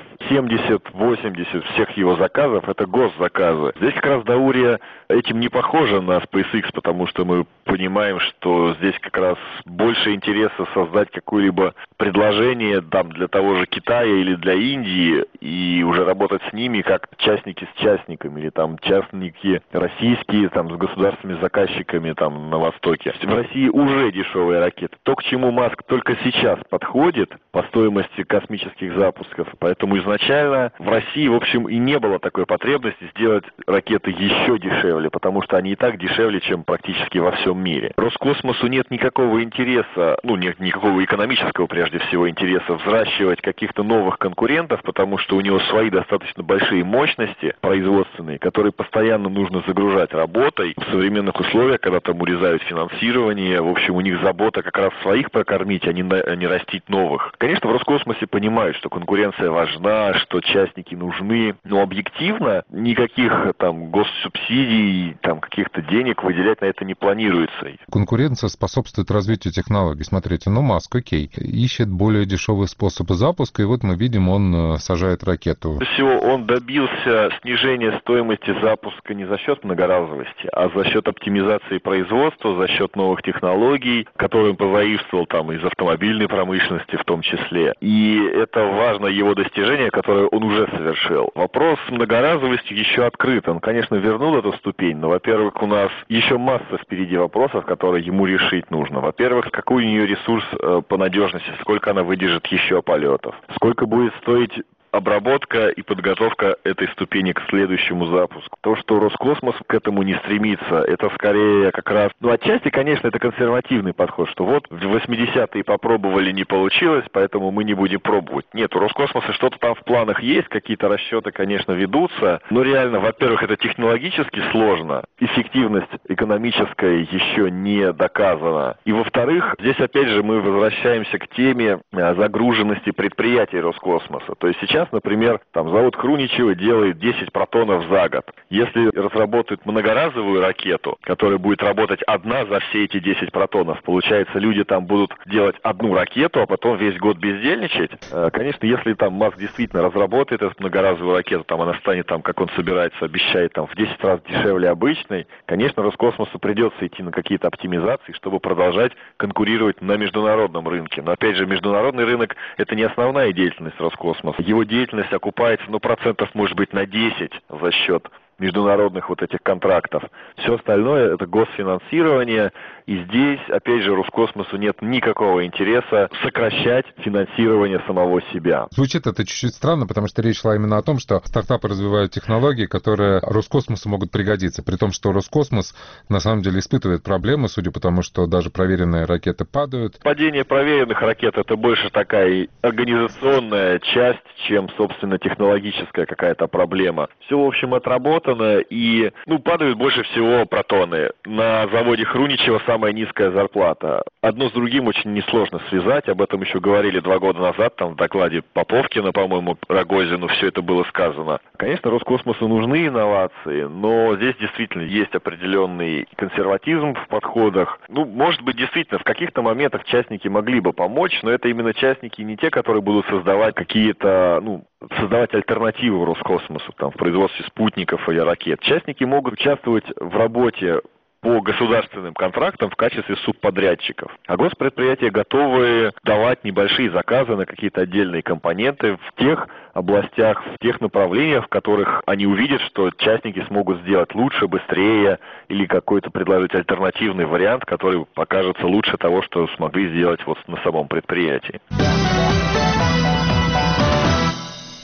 70-80 всех его заказов — это госзаказы. Здесь как раз Даурия этим не похожа на SpaceX, потому что мы понимаем, что здесь как раз больше интереса создать какое-либо предложение там для того же Китая или для Индии и уже работать с ними как частники с частниками или там частники российские там с государственными заказчиками там на Востоке. В России уже дешевые ракеты. То, к чему Маск только сейчас подходит по стоимости космических запусков. Поэтому изначально в России, в общем, и не было такой потребности сделать ракеты еще дешевле, потому что они и так дешевле, чем практически во всем мире. Роскосмосу нет никакого интереса, нет никакого экономического, прежде всего, интереса взращивать каких-то новых конкурентов, потому что у него свои достаточно большие мощности производственные, которые постоянно нужно загружать работой в современных условиях, когда там урезают финансирование. В общем, у них забота как раз своих прокормить, а не растить новых. Конечно, в Роскосмосе понимают, что конкуренция важна, что частники нужны, но объективно никаких там госсубсидий, там каких-то денег выделять на это не планируется. Конкуренция способствует развитию технологий. Смотрите, Маск, окей, ищет более дешевые способы запуска, и вот мы видим, он сажает ракету. Прежде всего, он добился снижения стоимости запуска не за счет многоразовости, а за счет оптимизации производства, за счет новых технологий, которые он позаимствовал там из автомобильной промышленности в том числе. И это важное его достижение, которое он уже совершил. Вопрос с многоразовостью еще открыт. Он, конечно, вернул эту ступень, но, во-первых, у нас еще масса впереди вопросов, которые ему решить нужно. Во-первых, какой у нее ресурс по надежности, сколько она выдержит еще полетов, сколько будет стоить обработка и подготовка этой ступени к следующему запуску. То, что Роскосмос к этому не стремится, это скорее как раз... отчасти, конечно, это консервативный подход, что вот в 80-е попробовали, не получилось, поэтому мы не будем пробовать. Нет, у Роскосмоса что-то там в планах есть, какие-то расчеты, конечно, ведутся, но реально, во-первых, это технологически сложно, эффективность экономическая еще не доказана. И, во-вторых, здесь, опять же, мы возвращаемся к теме загруженности предприятий Роскосмоса. То есть сейчас, например, завод Хруничева делает 10 протонов за год. Если разработают многоразовую ракету, которая будет работать одна за все эти 10 протонов, получается, люди там будут делать одну ракету, а потом весь год бездельничать. Конечно, если Маск действительно разработает эту многоразовую ракету, она станет, как он собирается, обещает, в 10 раз дешевле обычной, конечно, Роскосмосу придется идти на какие-то оптимизации, чтобы продолжать конкурировать на международном рынке. Но, опять же, международный рынок – это не основная деятельность Роскосмоса. Его деятельность окупается, процентов, может быть, на 10 за счет международных этих контрактов. Все остальное — это госфинансирование, и здесь, опять же, Роскосмосу нет никакого интереса сокращать финансирование самого себя. Звучит это чуть-чуть странно, потому что речь шла именно о том, что стартапы развивают технологии, которые Роскосмосу могут пригодиться, при том, что Роскосмос на самом деле испытывает проблемы, судя по тому, что даже проверенные ракеты падают. Падение проверенных ракет — это больше такая организационная часть, чем, собственно, технологическая какая-то проблема. Все, в общем, отработано. И, падают больше всего протоны. На заводе Хруничева самая низкая зарплата. Одно с другим очень несложно связать. Об этом еще говорили 2 года назад, в докладе Поповкина, по-моему, Рогозину, все это было сказано. Конечно, Роскосмосу нужны инновации, но здесь действительно есть определенный консерватизм в подходах. Может быть, действительно, в каких-то моментах частники могли бы помочь, но это именно частники не те, которые будут создавать какие-то, создавать альтернативу Роскосмосу, в производстве спутников или ракет. Частники могут участвовать в работе по государственным контрактам в качестве субподрядчиков. А госпредприятия готовы давать небольшие заказы на какие-то отдельные компоненты в тех областях, в тех направлениях, в которых они увидят, что частники смогут сделать лучше, быстрее или какой-то предложить альтернативный вариант, который покажется лучше того, что смогли сделать на самом предприятии.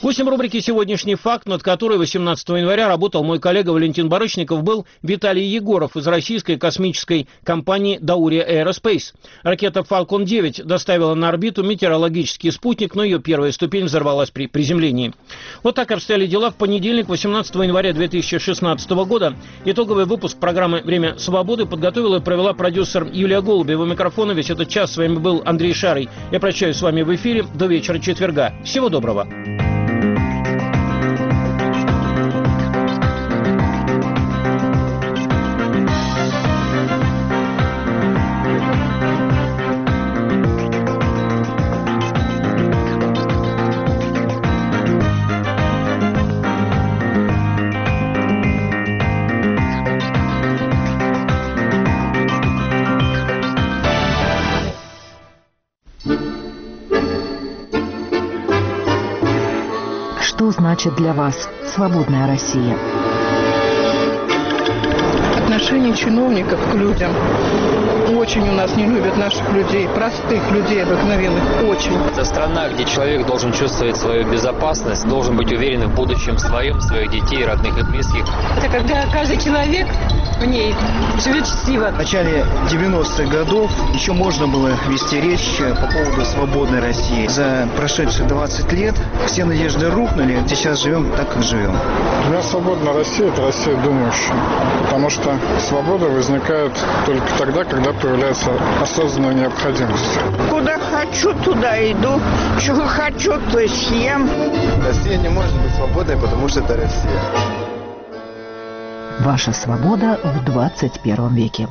Гостем рубрики «Сегодняшний факт», над которой 18 января работал мой коллега Валентин Барышников, был Виталий Егоров из российской космической компании «Даурия Aerospace». Ракета Falcon 9 доставила на орбиту метеорологический спутник, но ее первая ступень взорвалась при приземлении. Вот так обстояли дела в понедельник, 18 января 2016 года. Итоговый выпуск программы «Время свободы» подготовила и провела продюсер Юлия Голубева. У микрофона весь этот час с вами был Андрей Шарый. Я прощаюсь с вами в эфире до вечера четверга. Всего доброго. Что значит для вас свободная Россия? Отношение чиновников к людям. Очень у нас не любят наших людей, простых людей обыкновенных, очень. Это страна, где человек должен чувствовать свою безопасность, должен быть уверен в будущем своем, своих детей, родных и близких. Это когда каждый человек в ней живет счастливо. В начале 90-х годов еще можно было вести речь по поводу свободной России. За прошедшие 20 лет все надежды рухнули, сейчас живем так, как живем. Для свободной России это Россия думающая, потому что свобода возникает только тогда, когда появляется осознанная необходимость. Куда хочу, туда иду. Чего хочу, то и съем. Россия не может быть свободной, потому что это Россия. Ваша свобода в 21 веке.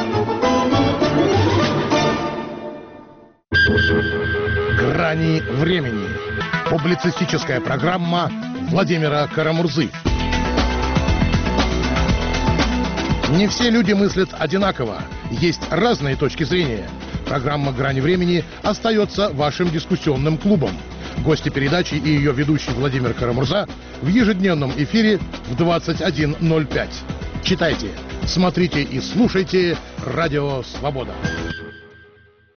«Грани времени». Публицистическая программа Владимира Карамурзы. Не все люди мыслят одинаково. Есть разные точки зрения. Программа «Грани времени» остается вашим дискуссионным клубом. Гости передачи и ее ведущий Владимир Карамурза в ежедневном эфире в 21:05. Читайте, смотрите и слушайте «Радио Свобода».